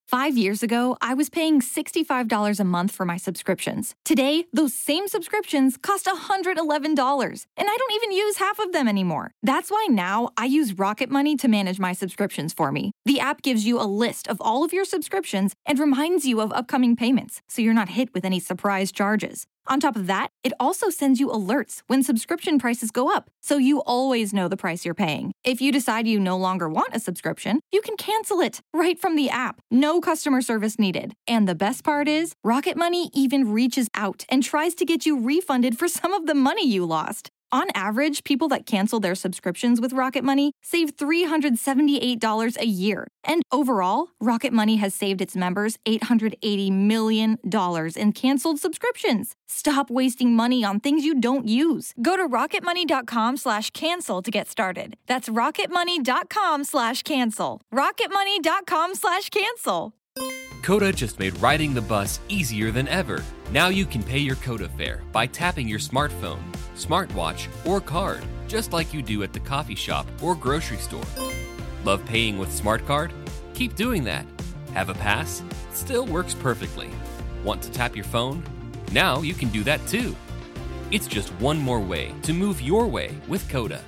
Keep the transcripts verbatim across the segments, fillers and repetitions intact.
Five years ago, I was paying sixty-five dollars a month for my subscriptions. Today, those same subscriptions cost one hundred eleven dollars, and I don't even use half of them anymore. That's why now I use Rocket Money to manage my subscriptions for me. The app gives you a list of all of your subscriptions and reminds you of upcoming payments, so you're not hit with any surprise charges. On top of that, it also sends you alerts when subscription prices go up, so you always know the price you're paying. If you decide you no longer want a subscription, you can cancel it right from the app. No customer service needed. And the best part is, Rocket Money even reaches out and tries to get you refunded for some of the money you lost. On average, people that cancel their subscriptions with Rocket Money save three hundred seventy-eight dollars a year. And overall, Rocket Money has saved its members eight hundred eighty million dollars in canceled subscriptions. Stop wasting money on things you don't use. Go to rocketmoney.com slash cancel to get started. That's rocketmoney.com slash cancel. rocketmoney.com slash cancel. Coda just made riding the bus easier than ever. Now you can pay your Coda fare by tapping your smartphone, smartwatch, or card, just like you do at the coffee shop or grocery store. Love paying with Smart Card? Keep doing that. Have a pass? Still works perfectly. Want to tap your phone? Now you can do that too. It's just one more way to move your way with Coda.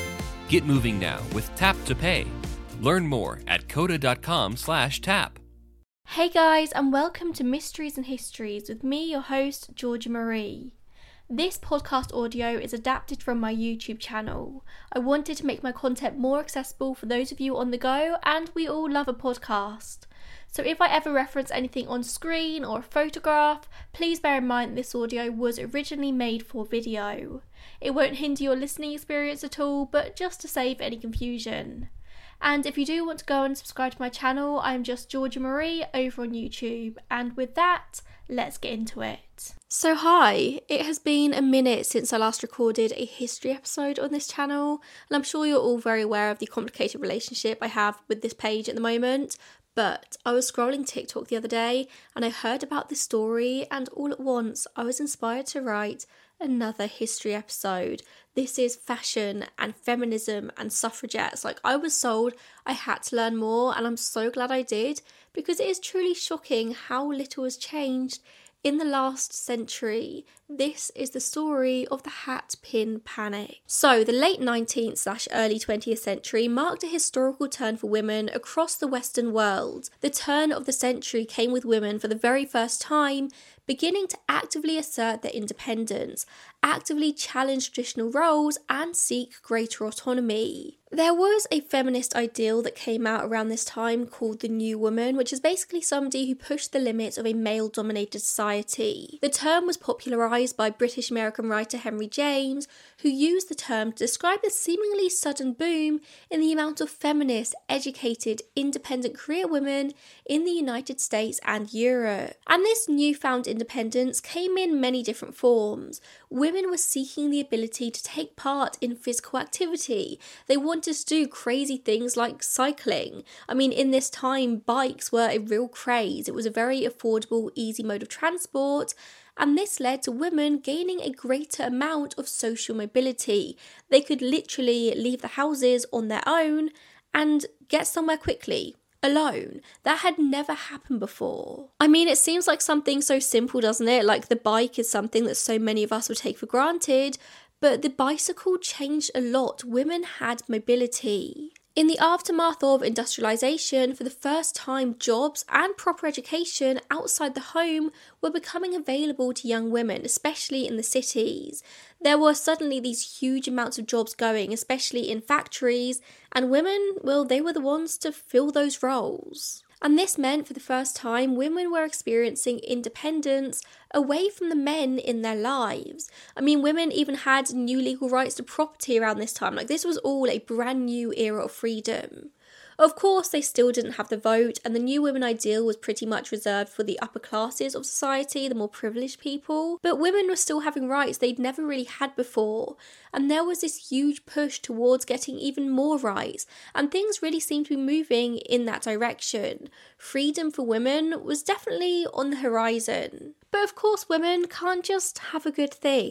Get moving now with Tap to Pay. Learn more at coda.com slash tap. Hey guys, and welcome to Mysteries and Histories with me, your host, Georgia Marie. This podcast audio is adapted from my YouTube channel. I wanted to make my content more accessible for those of you on the go, and we all love a podcast. So if I ever reference anything on screen or a photograph, please bear in mind this audio was originally made for video. It won't hinder your listening experience at all, but just to save any confusion. And if you do want to go and subscribe to my channel, I'm just Georgia Marie over on YouTube. And with that, let's get into it. So hi, it has been a minute since I last recorded a history episode on this channel, and I'm sure you're all very aware of the complicated relationship I have with this page at the moment. But I was scrolling TikTok the other day and I heard about this story, and all at once I was inspired to write another history episode. This is fashion and feminism and suffragettes. Like, I was sold, I had to learn more, and I'm so glad I did, because it is truly shocking how little has changed in the last century. This is the story of the hat pin panic. So, the late nineteenth slash early twentieth century marked a historical turn for women across the Western world. The turn of the century came with women for the very first time beginning to actively assert their independence, actively challenge traditional roles, and seek greater autonomy. There was a feminist ideal that came out around this time called the New Woman, which is basically somebody who pushed the limits of a male-dominated society. The term was popularised by British-American writer Henry James, who used the term to describe the seemingly sudden boom in the amount of feminist, educated, independent career women in the United States and Europe. And this newfound independence came in many different forms. Women were seeking the ability to take part in physical activity. They wanted to do crazy things like cycling. I mean, in this time, bikes were a real craze. It was a very affordable, easy mode of transport, and this led to women gaining a greater amount of social mobility. They could literally leave the houses on their own and get somewhere quickly, alone. That had never happened before. I mean, it seems like something so simple, doesn't it? Like, the bike is something that so many of us would take for granted, but the bicycle changed a lot. Women had mobility. In the aftermath of industrialisation, for the first time, jobs and proper education outside the home were becoming available to young women, especially in the cities. There were suddenly these huge amounts of jobs going, especially in factories, and women, well, they were the ones to fill those roles. And this meant, for the first time, women were experiencing independence away from the men in their lives. I mean, women even had new legal rights to property around this time. Like, this was all a brand new era of freedom. Of course, they still didn't have the vote, and the New Women ideal was pretty much reserved for the upper classes of society, the more privileged people. But women were still having rights they'd never really had before, and there was this huge push towards getting even more rights, and things really seemed to be moving in that direction. Freedom for women was definitely on the horizon. But of course, women can't just have a good thing.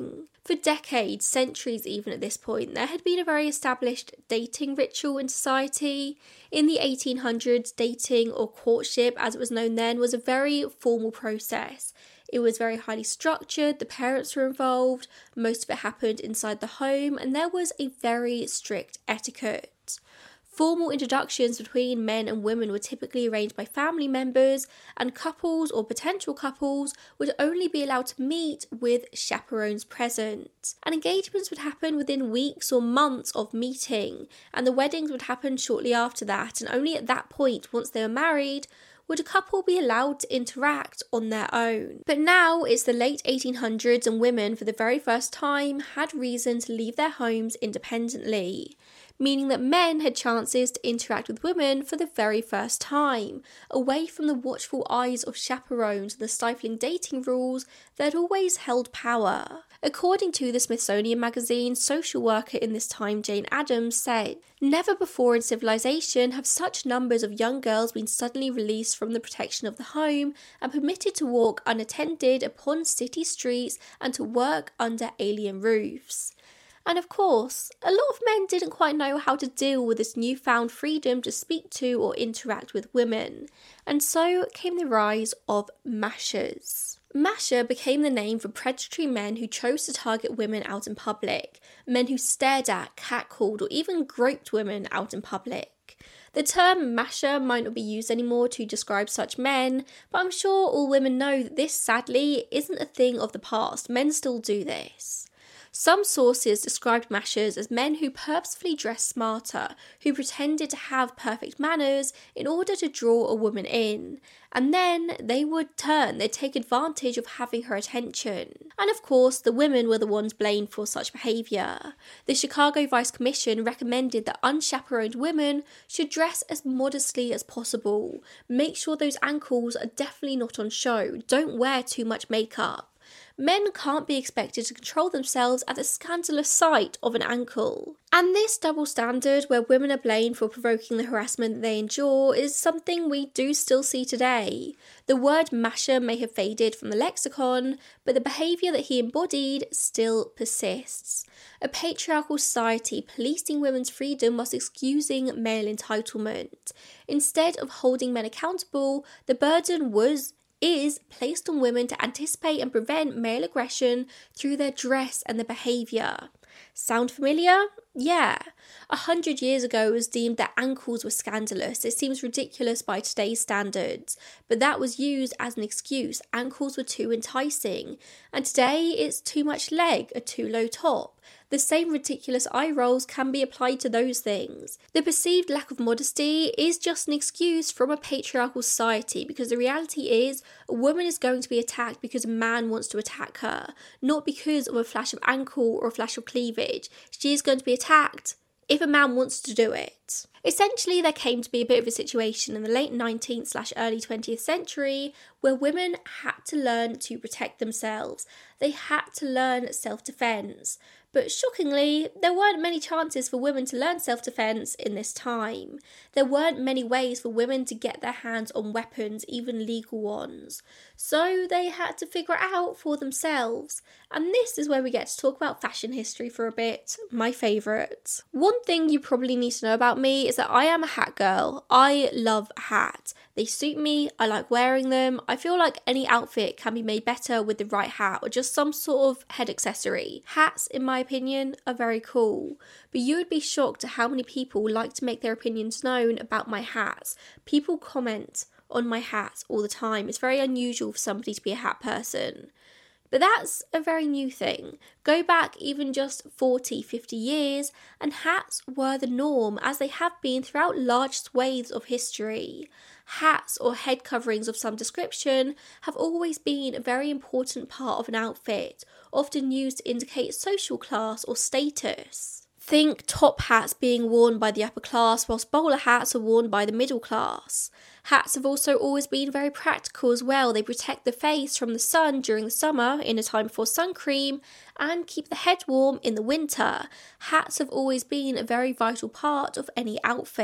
For decades, centuries even at this point, there had been a very established dating ritual in society. In the eighteen hundreds, dating, or courtship as it was known then, was a very formal process. It was very highly structured, the parents were involved, most of it happened inside the home, and there was a very strict etiquette. Formal introductions between men and women were typically arranged by family members, and couples or potential couples would only be allowed to meet with chaperones present. And engagements would happen within weeks or months of meeting, and the weddings would happen shortly after that, and only at that point, once they were married, would a couple be allowed to interact on their own. But now it's the late eighteen hundreds, and women for the very first time had reason to leave their homes independently, meaning that men had chances to interact with women for the very first time, away from the watchful eyes of chaperones and the stifling dating rules that had always held power. According to the Smithsonian Magazine, social worker in this time Jane Addams said, "Never before in civilization have such numbers of young girls been suddenly released from the protection of the home and permitted to walk unattended upon city streets and to work under alien roofs." And of course, a lot of men didn't quite know how to deal with this newfound freedom to speak to or interact with women, and so came the rise of mashers. Masher became the name for predatory men who chose to target women out in public, men who stared at, catcalled, or even groped women out in public. The term masher might not be used anymore to describe such men, but I'm sure all women know that this sadly isn't a thing of the past. Men still do this. Some sources described mashers as men who purposefully dressed smarter, who pretended to have perfect manners in order to draw a woman in, and then they would turn, they'd take advantage of having her attention. And of course, the women were the ones blamed for such behaviour. The Chicago Vice Commission recommended that unchaperoned women should dress as modestly as possible, make sure those ankles are definitely not on show, don't wear too much makeup. Men can't be expected to control themselves at the scandalous sight of an ankle. And this double standard, where women are blamed for provoking the harassment that they endure, is something we do still see today. The word masher may have faded from the lexicon, but the behaviour that he embodied still persists. A patriarchal society policing women's freedom whilst excusing male entitlement. Instead of holding men accountable, the burden was is placed on women to anticipate and prevent male aggression through their dress and their behaviour. Sound familiar? Yeah. A hundred years ago it was deemed that ankles were scandalous. It seems ridiculous by today's standards, but that was used as an excuse. Ankles were too enticing. And today it's too much leg, a too low top. The same ridiculous eye rolls can be applied to those things. The perceived lack of modesty is just an excuse from a patriarchal society, because the reality is a woman is going to be attacked because a man wants to attack her, not because of a flash of ankle or a flash of cleavage. She is going to be attacked if a man wants to do it. Essentially, there came to be a bit of a situation in the late nineteenth slash early twentieth century where women had to learn to protect themselves. They had to learn self-defense. But shockingly, there weren't many chances for women to learn self-defense in this time. There weren't many ways for women to get their hands on weapons, even legal ones. So they had to figure it out for themselves. And this is where we get to talk about fashion history for a bit, my favourite. One thing you probably need to know about me is that I am a hat girl. I love a hat. They suit me, I like wearing them. I feel like any outfit can be made better with the right hat or just some sort of head accessory. Hats, in my opinion, are very cool. But you would be shocked at how many people like to make their opinions known about my hats. People comment on my hats all the time. It's very unusual for somebody to be a hat person. But that's a very new thing. Go back even just forty, fifty years, and hats were the norm, as they have been throughout large swathes of history. Hats or head coverings of some description have always been a very important part of an outfit, often used to indicate social class or status. Think top hats being worn by the upper class, whilst bowler hats are worn by the middle class. Hats have also always been very practical as well. They protect the face from the sun during the summer in a time before sun cream and keep the head warm in the winter. Hats have always been a very vital part of any outfit.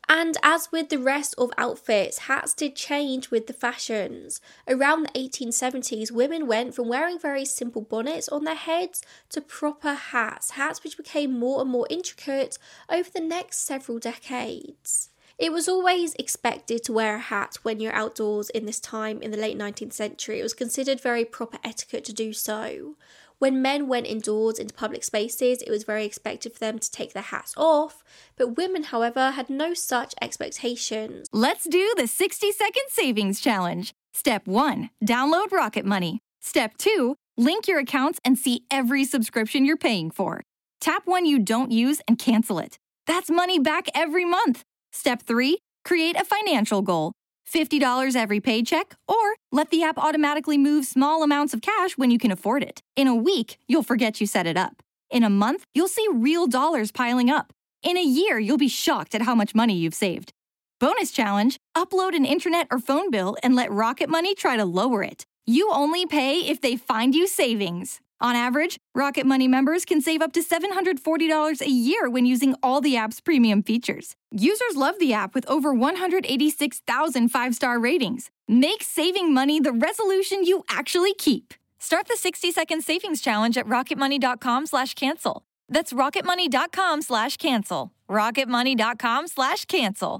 And as with the rest of outfits, hats did change with the fashions. Around the eighteen seventies, women went from wearing very simple bonnets on their heads to proper hats, hats which became more and more intricate over the next several decades. It was always expected to wear a hat when you're outdoors in this time in the late nineteenth century. It was considered very proper etiquette to do so. When men went indoors into public spaces, it was very expected for them to take their hats off, but women, however, had no such expectations. Let's do the sixty second savings challenge. Step one, download Rocket Money. Step two, link your accounts and see every subscription you're paying for. Tap one you don't use and cancel it. That's money back every month. Step three, create a financial goal. fifty dollars every paycheck, or let the app automatically move small amounts of cash when you can afford it. In a week, you'll forget you set it up. In a month, you'll see real dollars piling up. In a year, you'll be shocked at how much money you've saved. Bonus challenge, upload an internet or phone bill and let Rocket Money try to lower it. You only pay if they find you savings. On average, Rocket Money members can save up to seven hundred forty dollars a year when using all the app's premium features. Users love the app with over one hundred eighty-six thousand five-star ratings. Make saving money the resolution you actually keep. Start the sixty second savings challenge at rocketmoney.com slash cancel. That's rocketmoney.com slash cancel. rocketmoney.com slash cancel.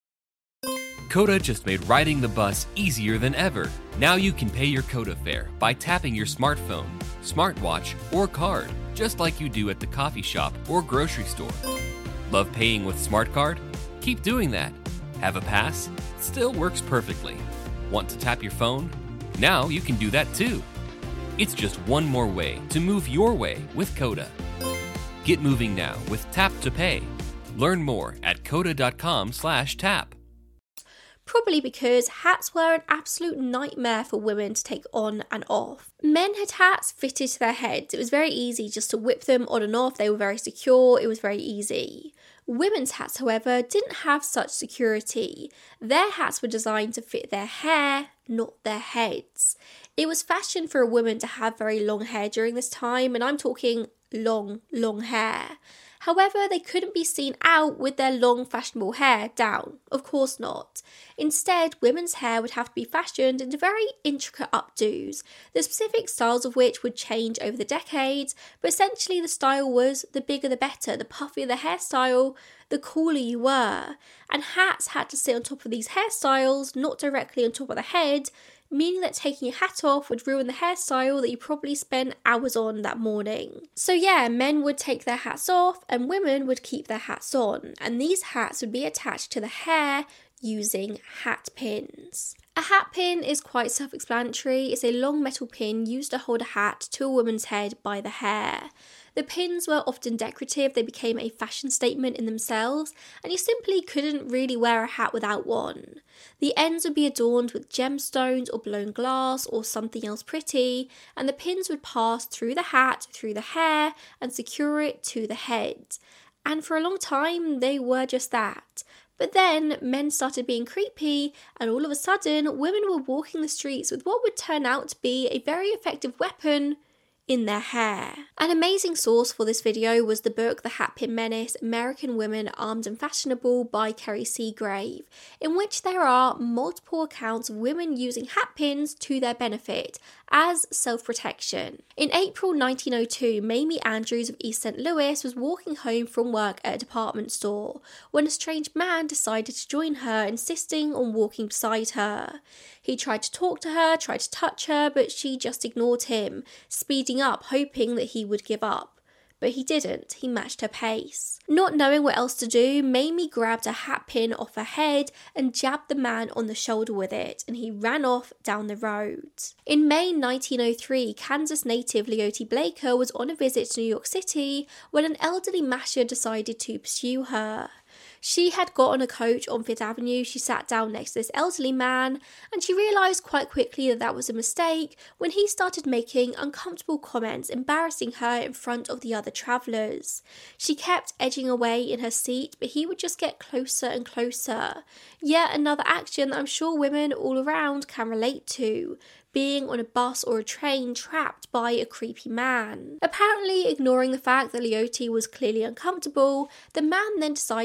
Coda just made riding the bus easier than ever. Now you can pay your Coda fare by tapping your smartphone, smartwatch, or card, just like you do at the coffee shop or grocery store. Love paying with Smart Card? Keep doing that. Have a pass? Still works perfectly. Want to tap your phone? Now you can do that too. It's just one more way to move your way with Coda. Get moving now with Tap to Pay. Learn more at coda.com slash tap. Probably because hats were an absolute nightmare for women to take on and off. Men had hats fitted to their heads. It was very easy just to whip them on and off. They were very secure. It was very easy. Women's hats, however, didn't have such security. Their hats were designed to fit their hair, not their heads. It was fashion for a woman to have very long hair during this time, and I'm talking long, long hair. However, they couldn't be seen out with their long fashionable hair down. Of course not. Instead, women's hair would have to be fashioned into very intricate updos, the specific styles of which would change over the decades, but essentially the style was the bigger the better, the puffier the hairstyle, the cooler you were. And hats had to sit on top of these hairstyles, not directly on top of the head, meaning that taking your hat off would ruin the hairstyle that you probably spent hours on that morning. So yeah, men would take their hats off and women would keep their hats on, and these hats would be attached to the hair using hat pins. A hat pin is quite self-explanatory. It's a long metal pin used to hold a hat to a woman's head by the hair. The pins were often decorative, they became a fashion statement in themselves, and you simply couldn't really wear a hat without one. The ends would be adorned with gemstones or blown glass or something else pretty, and the pins would pass through the hat, through the hair, and secure it to the head. And for a long time, they were just that. But then men started being creepy, and all of a sudden, women were walking the streets with what would turn out to be a very effective weapon in their hair. An amazing source for this video was the book The Hatpin Menace, American Women Armed and Fashionable by Kerry Seagrave, in which there are multiple accounts of women using hatpins to their benefit as self-protection. In April nineteen oh two, Mamie Andrews of East Saint Louis was walking home from work at a department store when a strange man decided to join her, insisting on walking beside her. He tried to talk to her, tried to touch her, but she just ignored him, speeding up, hoping that he would give up. But he didn't, he matched her pace. Not knowing what else to do, Mamie grabbed a hat pin off her head and jabbed the man on the shoulder with it, and he ran off down the road. In May nineteen oh three, Kansas native Leotie Blaker was on a visit to New York City when an elderly masher decided to pursue her. She had got on a coach on Fifth Avenue, she sat down next to this elderly man, and she realised quite quickly that that was a mistake when he started making uncomfortable comments, embarrassing her in front of the other travellers. She kept edging away in her seat, but he would just get closer and closer. Yet another action that I'm sure women all around can relate to. Being on a bus or a train trapped by a creepy man. Apparently ignoring the fact that Leotie was clearly uncomfortable, the man then decided to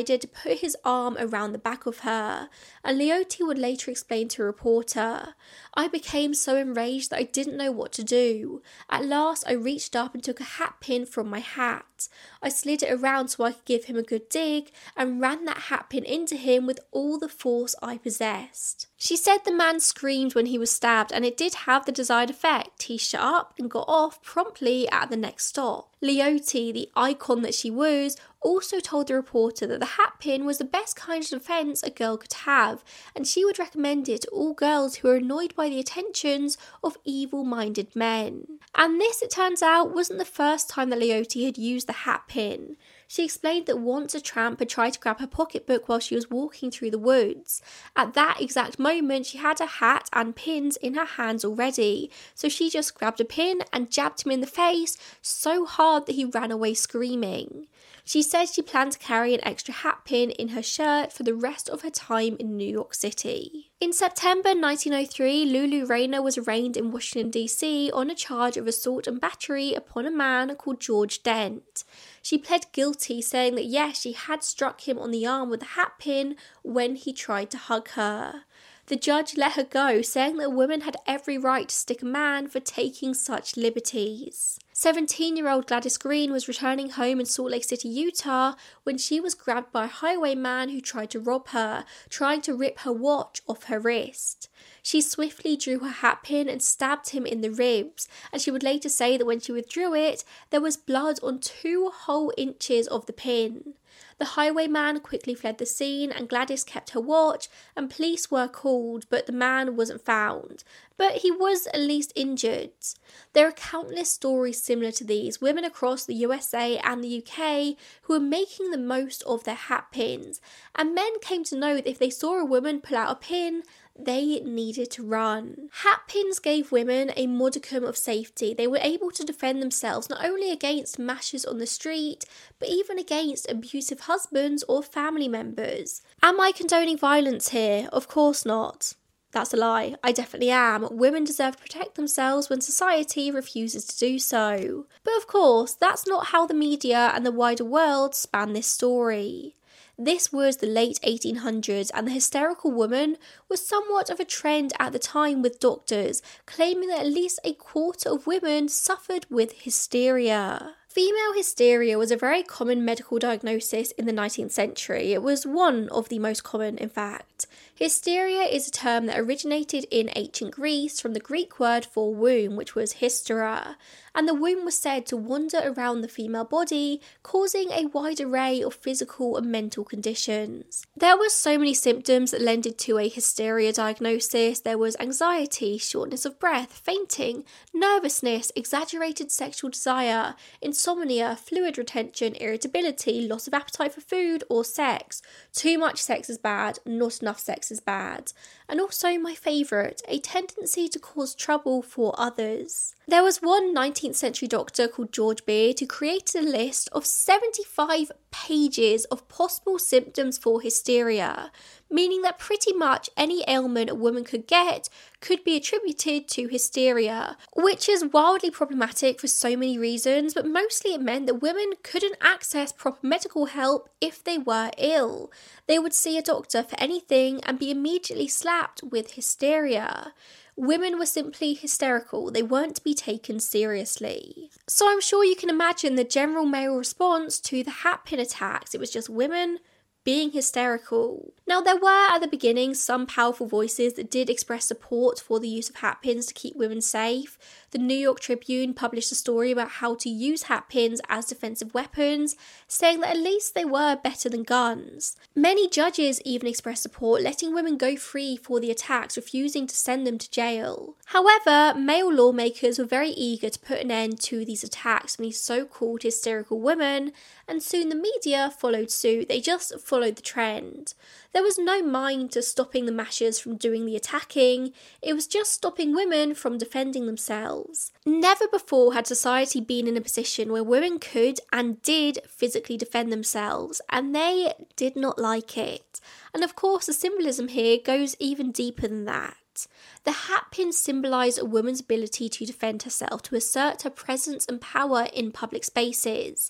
put his arm around the back of her, and Leoty would later explain to a reporter, "I became so enraged that I didn't know what to do. At last I reached up and took a hat pin from my hat. I slid it around so I could give him a good dig and ran that hat pin into him with all the force I possessed." She said the man screamed when he was stabbed, and it did have the desired effect. He shut up and got off promptly at the next stop. Leoty, the icon that she was, also told the reporter that the hat pin was the best kind of defence a girl could have, and she would recommend it to all girls who were annoyed by the attentions of evil-minded men. And this, it turns out, wasn't the first time that Leoty had used the hat pin. She explained that once a tramp had tried to grab her pocketbook while she was walking through the woods. At that exact moment, she had a hat and pins in her hands already, so she just grabbed a pin and jabbed him in the face so hard that he ran away screaming. She said she planned to carry an extra hat pin in her shirt for the rest of her time in New York City. In September nineteen oh three, Lulu Rayner was arraigned in Washington, D C on a charge of assault and battery upon a man called George Dent. She pled guilty, saying that yes, she had struck him on the arm with a hat pin when he tried to hug her. The judge let her go, saying that a woman had every right to stick a man for taking such liberties. seventeen-year-old Gladys Green was returning home in Salt Lake City, Utah, when she was grabbed by a highwayman who tried to rob her, trying to rip her watch off her wrist. She swiftly drew her hat pin and stabbed him in the ribs, and she would later say that when she withdrew it, there was blood on two whole inches of the pin. The highwayman quickly fled the scene, and Gladys kept her watch, and police were called, but the man wasn't found. But he was at least injured. There are countless stories similar to these, women across the U S A and the U K who were making the most of their hat pins, and men came to know that if they saw a woman pull out a pin, they needed to run. Hat pins gave women a modicum of safety. They were able to defend themselves not only against mashers on the street, but even against abusive husbands or family members. Am I condoning violence here? Of course not. That's a lie. I definitely am. Women deserve to protect themselves when society refuses to do so. But of course, that's not how the media and the wider world span this story. This was the late eighteen hundreds, and the hysterical woman was somewhat of a trend at the time, with doctors claiming that at least a quarter of women suffered with hysteria. Female hysteria was a very common medical diagnosis in the nineteenth century. It was one of the most common, in fact. Hysteria is a term that originated in ancient Greece from the Greek word for womb, which was hystera, and the womb was said to wander around the female body, causing a wide array of physical and mental conditions. There were so many symptoms that lended to a hysteria diagnosis. There was anxiety, shortness of breath, fainting, nervousness, exaggerated sexual desire, insomnia, fluid retention, irritability, loss of appetite for food or sex. Too much sex is bad, not enough sex is bad. And also my favourite, a tendency to cause trouble for others. There was one nineteenth century doctor called George Beard who created a list of seventy-five pages of possible symptoms for hysteria, meaning that pretty much any ailment a woman could get could be attributed to hysteria, which is wildly problematic for so many reasons, but mostly it meant that women couldn't access proper medical help if they were ill. They would see a doctor for anything and be immediately slapped with hysteria. Women were simply hysterical, they weren't to be taken seriously. So I'm sure you can imagine the general male response to the hat pin attacks. It was just women being hysterical. Now, there were at the beginning some powerful voices that did express support for the use of hat pins to keep women safe. The New York Tribune published a story about how to use hat pins as defensive weapons, saying that at least they were better than guns. Many judges even expressed support, letting women go free for the attacks, refusing to send them to jail. However, male lawmakers were very eager to put an end to these attacks on these so-called hysterical women, and soon the media followed suit. They just followed the trend. There was no mind to stopping the mashers from doing the attacking, it was just stopping women from defending themselves. Never before had society been in a position where women could and did physically defend themselves, and they did not like it. And of course, the symbolism here goes even deeper than that. The hat pins symbolise a woman's ability to defend herself, to assert her presence and power in public spaces.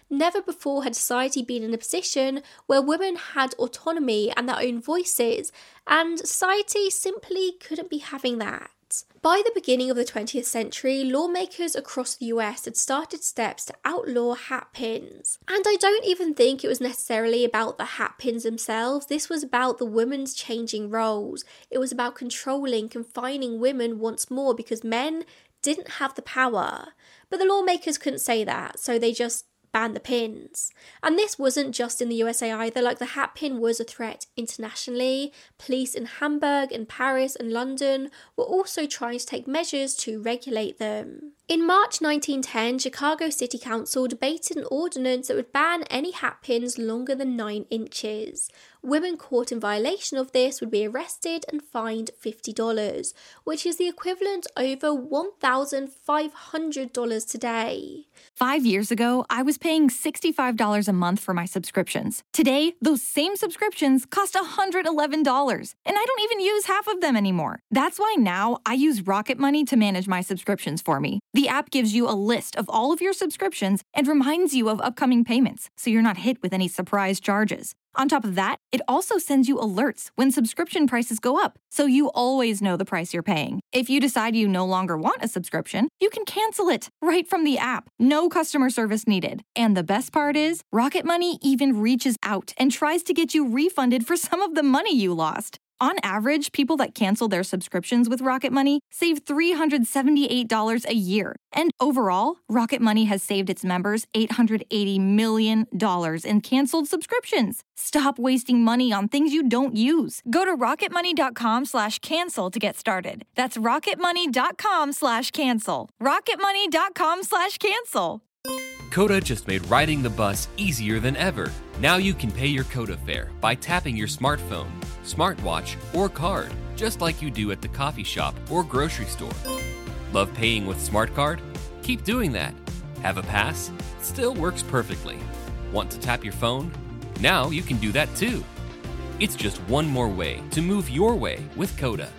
Never before had society been in a position where women had autonomy and their own voices, and society simply couldn't be having that. By the beginning of the twentieth century, lawmakers across the U S had started steps to outlaw hat pins. And I don't even think it was necessarily about the hat pins themselves. This was about the women's changing roles. It was about controlling, confining women once more because men didn't have the power. But the lawmakers couldn't say that, so they just banned the pins. And this wasn't just in the U S A either, like the hat pin was a threat internationally. Police in Hamburg and Paris and London were also trying to take measures to regulate them. In March nineteen ten, Chicago City Council debated an ordinance that would ban any hat pins longer than nine inches. Women caught in violation of this would be arrested and fined fifty dollars, which is the equivalent over one thousand five hundred dollars today. Five years ago, I was paying sixty-five dollars a month for my subscriptions. Today, those same subscriptions cost one hundred eleven dollars, and I don't even use half of them anymore. That's why now I use Rocket Money to manage my subscriptions for me. The app gives you a list of all of your subscriptions and reminds you of upcoming payments, so you're not hit with any surprise charges. On top of that, it also sends you alerts when subscription prices go up, so you always know the price you're paying. If you decide you no longer want a subscription, you can cancel it right from the app. No customer service needed. And the best part is, Rocket Money even reaches out and tries to get you refunded for some of the money you lost. On average, people that cancel their subscriptions with Rocket Money save three hundred seventy-eight dollars a year. And overall, Rocket Money has saved its members eight hundred eighty million dollars in canceled subscriptions. Stop wasting money on things you don't use. Go to rocketmoney.com slash cancel to get started. That's rocketmoney.com slash cancel. rocketmoney.com slash cancel. Coda just made riding the bus easier than ever. Now you can pay your Coda fare by tapping your smartphone, smartwatch, or card, just like you do at the coffee shop or grocery store. Love paying with Smart Card? Keep doing that. Have a pass? Still works perfectly. Want to tap your phone? Now you can do that too. It's just one more way to move your way with Coda.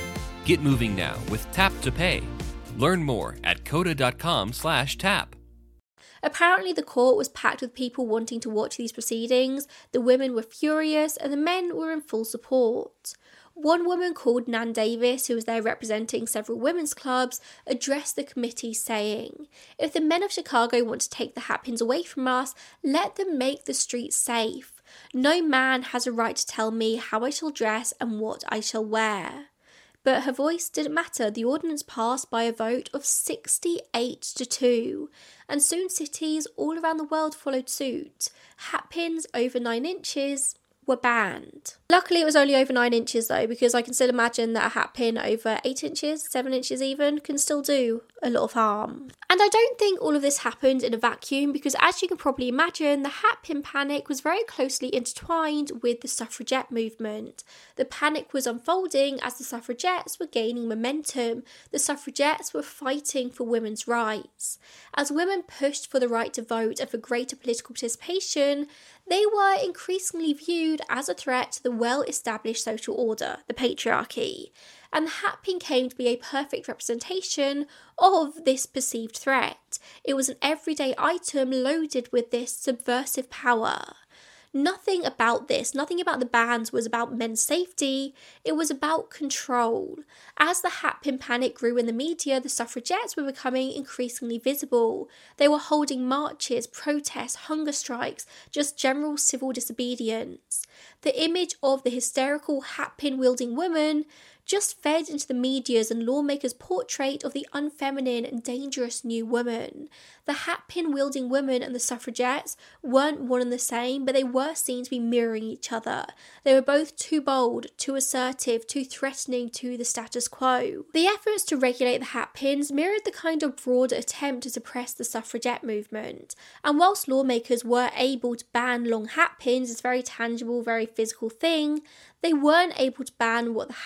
Get moving now with Tap to Pay. Learn more at coda.com slash tap. Apparently the court was packed with people wanting to watch these proceedings. The women were furious and the men were in full support. One woman called Nan Davis, who was there representing several women's clubs, addressed the committee saying, "If the men of Chicago want to take the hat pins away from us, let them make the streets safe. No man has a right to tell me how I shall dress and what I shall wear." But her voice didn't matter. The ordinance passed by a vote of sixty-eight to two, and soon cities all around the world followed suit. Hat pins over nine inches were banned. Luckily it was only over nine inches though, because I can still imagine that a hat pin over eight inches, seven inches even, can still do a lot of harm. And I don't think all of this happened in a vacuum, because as you can probably imagine, the hat pin panic was very closely intertwined with the suffragette movement. The panic was unfolding as the suffragettes were gaining momentum. The suffragettes were fighting for women's rights. As women pushed for the right to vote and for greater political participation, they were increasingly viewed as a threat to the well-established social order, the patriarchy. And the hat pin came to be a perfect representation of this perceived threat. It was an everyday item loaded with this subversive power. Nothing about this, nothing about the bans was about men's safety, it was about control. As the hat pin panic grew in the media, the suffragettes were becoming increasingly visible. They were holding marches, protests, hunger strikes, just general civil disobedience. The image of the hysterical hat pin wielding woman just fed into the media's and lawmakers' portrait of the unfeminine and dangerous new woman. The hat pin wielding women and the suffragettes weren't one and the same, but they were seen to be mirroring each other. They were both too bold, too assertive, too threatening to the status quo. The efforts to regulate the hat pins mirrored the kind of broader attempt to suppress the suffragette movement. And whilst lawmakers were able to ban long hat pins, this very tangible, very physical thing, they weren't able to ban what the hat pins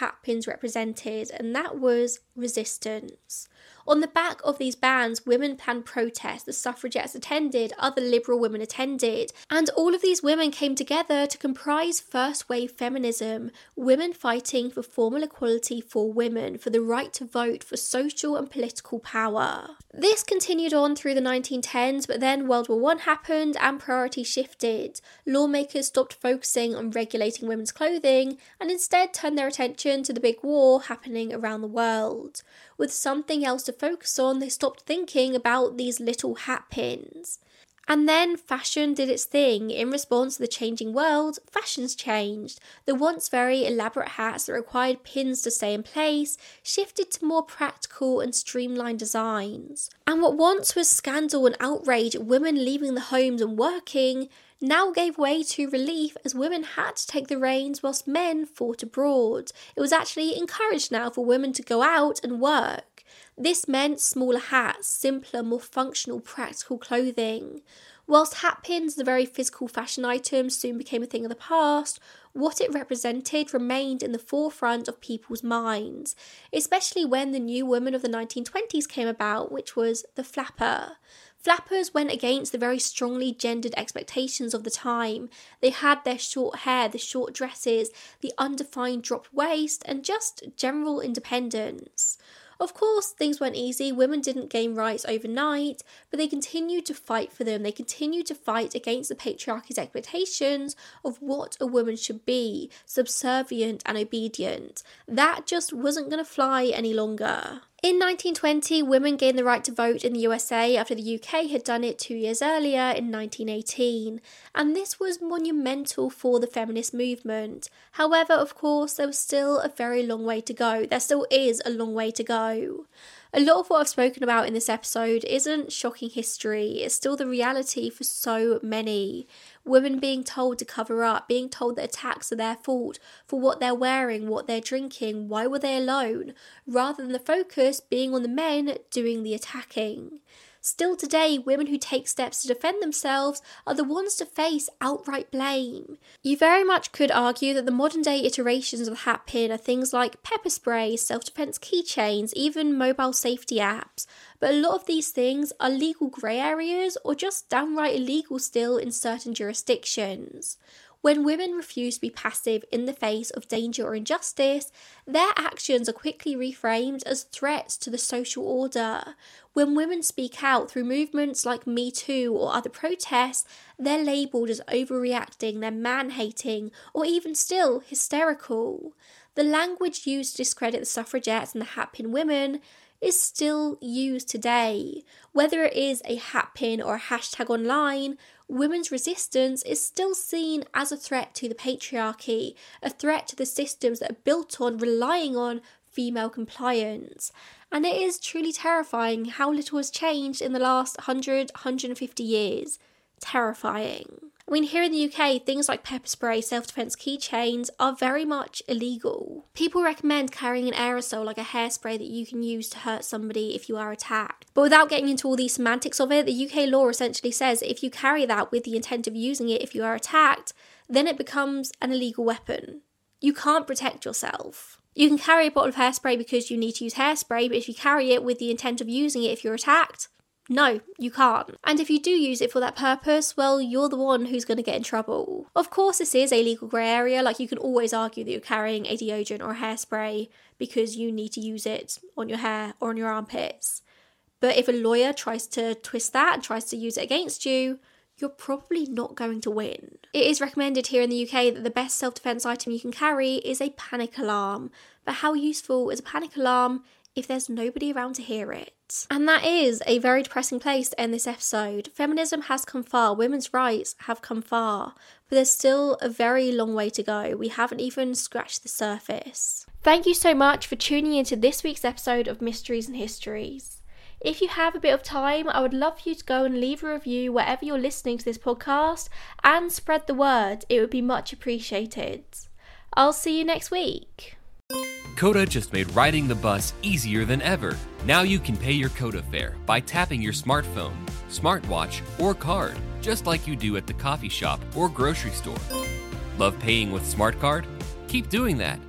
represented, and that was resistance. On the back of these bans, women planned protests, the suffragettes attended, other liberal women attended, and all of these women came together to comprise first wave feminism, women fighting for formal equality for women, for the right to vote, for social and political power. This continued on through the nineteen tens, but then World War One happened and priorities shifted. Lawmakers stopped focusing on regulating women's clothing and instead turned their attention to the big war happening around the world. With something else to focus on, they stopped thinking about these little hat pins. And then fashion did its thing. In response to the changing world, fashions changed. The once very elaborate hats that required pins to stay in place shifted to more practical and streamlined designs. And what once was scandal and outrage at women leaving the homes and working now gave way to relief as women had to take the reins whilst men fought abroad. It was actually encouraged now for women to go out and work. This meant smaller hats, simpler, more functional, practical clothing. Whilst hat pins, the very physical fashion items, soon became a thing of the past, what it represented remained in the forefront of people's minds, especially when the new woman of the nineteen twenties came about, which was the flapper. Flappers went against the very strongly gendered expectations of the time. They had their short hair, the short dresses, the undefined dropped waist, and just general independence. Of course, things weren't easy. Women didn't gain rights overnight, but they continued to fight for them. They continued to fight against the patriarchy's expectations of what a woman should be, subservient and obedient. That just wasn't going to fly any longer. In nineteen twenty, women gained the right to vote in the U S A after the U K had done it two years earlier in nineteen eighteen, and this was monumental for the feminist movement. However, of course, there was still a very long way to go. There still is a long way to go. A lot of what I've spoken about in this episode isn't shocking history, it's still the reality for so many. Women being told to cover up, being told that attacks are their fault for what they're wearing, what they're drinking, why were they alone, rather than the focus being on the men doing the attacking. Still today, women who take steps to defend themselves are the ones to face outright blame. You very much could argue that the modern day iterations of the hat pin are things like pepper spray, self-defense keychains, even mobile safety apps. But a lot of these things are legal grey areas or just downright illegal still in certain jurisdictions. When women refuse to be passive in the face of danger or injustice, their actions are quickly reframed as threats to the social order. When women speak out through movements like Me Too or other protests, they're labelled as overreacting, they're man-hating, or even still hysterical. The language used to discredit the suffragettes and the hat-pin women is still used today. Whether it is a hat pin or a hashtag online, women's resistance is still seen as a threat to the patriarchy, a threat to the systems that are built on relying on female compliance. And it is truly terrifying how little has changed in the last one hundred, one hundred fifty years. Terrifying. I mean, here in the U K, things like pepper spray, self-defense keychains are very much illegal. People recommend carrying an aerosol like a hairspray that you can use to hurt somebody if you are attacked. But without getting into all the semantics of it, the U K law essentially says if you carry that with the intent of using it if you are attacked, then it becomes an illegal weapon. You can't protect yourself. You can carry a bottle of hairspray because you need to use hairspray, but if you carry it with the intent of using it if you're attacked, no, you can't. And if you do use it for that purpose, well, you're the one who's going to get in trouble. Of course, this is a legal grey area. Like, you can always argue that you're carrying a deodorant or a hairspray because you need to use it on your hair or on your armpits. But if a lawyer tries to twist that and tries to use it against you, you're probably not going to win. It is recommended here in the U K that the best self-defense item you can carry is a panic alarm. But how useful is a panic alarm if there's nobody around to hear it? And that is a very depressing place to end this episode. Feminism has come far, women's rights have come far, but there's still a very long way to go. We haven't even scratched the surface. Thank you so much for tuning into this week's episode of Mysteries and Histories. If you have a bit of time, I would love for you to go and leave a review wherever you're listening to this podcast and spread the word. It would be much appreciated. I'll see you next week. Coda just made riding the bus easier than ever. Now you can pay your Coda fare by tapping your smartphone, smartwatch, or card, just like you do at the coffee shop or grocery store. Love paying with SmartCard? Keep doing that.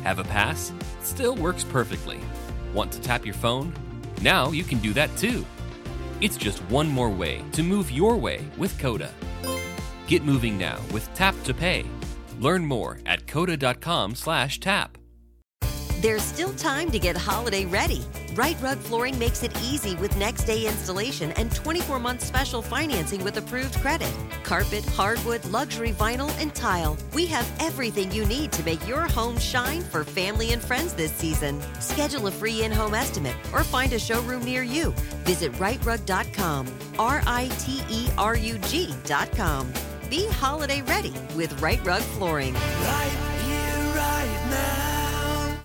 Have a pass? Still works perfectly. Want to tap your phone? Now you can do that too. It's just one more way to move your way with Coda. Get moving now with Tap to Pay. Learn more at coda.com slash tap. There's still time to get holiday ready. Right Rug Flooring makes it easy with next day installation and twenty-four month special financing with approved credit. Carpet, hardwood, luxury vinyl, and tile. We have everything you need to make your home shine for family and friends this season. Schedule a free in-home estimate or find a showroom near you. Visit right rug dot com, R I T E R U G dot com. Be holiday ready with Right Rug Flooring. Right.